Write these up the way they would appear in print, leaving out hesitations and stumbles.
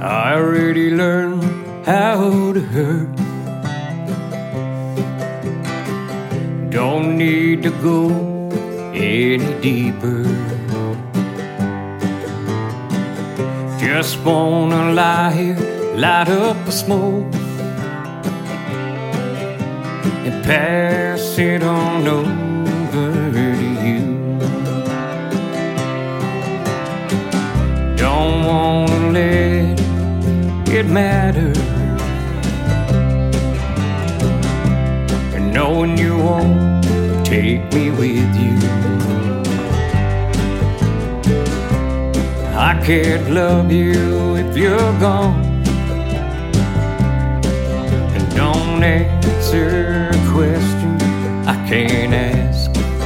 I already learned how to hurt. Don't need to go any deeper. Just wanna lie here, light up a smoke, and pass it on over to you. Don't wanna let it matter, and knowing you won't take me with you. I can't love you if you're gone, and don't answer a question I can't ask.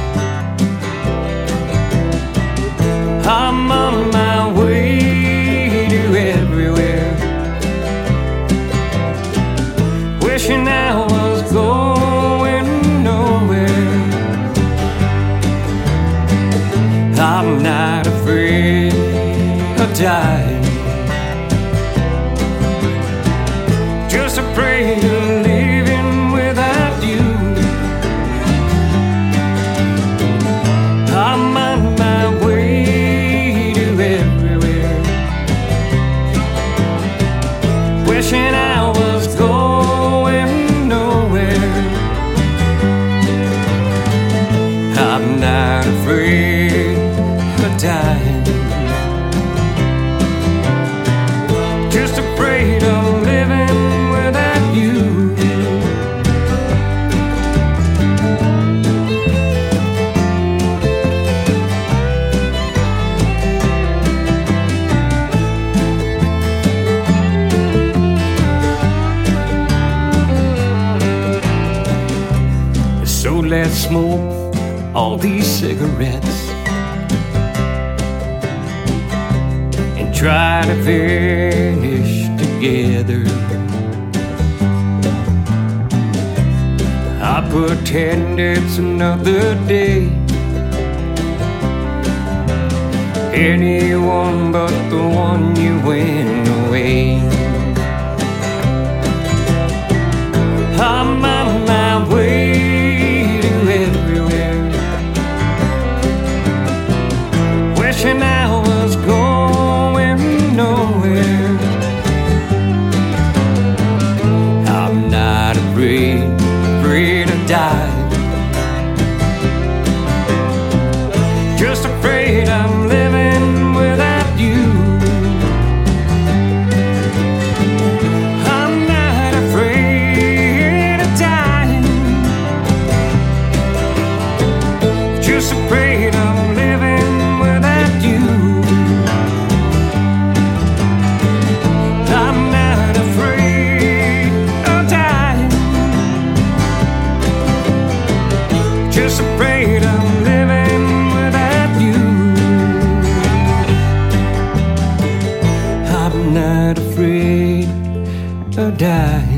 I'm on my way to everywhere, wishing I was going nowhere. I'm not afraid of dying, just afraid of living without you. I'm on my way to everywhere, wishing I was going nowhere. I'm not afraid of dying, just afraid of living without you. So let's smoke all these cigarettes and try to finish together. I pretend it's another day, anyone but the one you went away. I'm on my way to everywhere, wishing I was going nowhere. I'm not afraid of dying, just afraid I'm living without you. I'm not afraid of dying, just afraid I'm living without you. I'm not afraid of dying, just afraid I'm living without you. I'm not afraid of dying.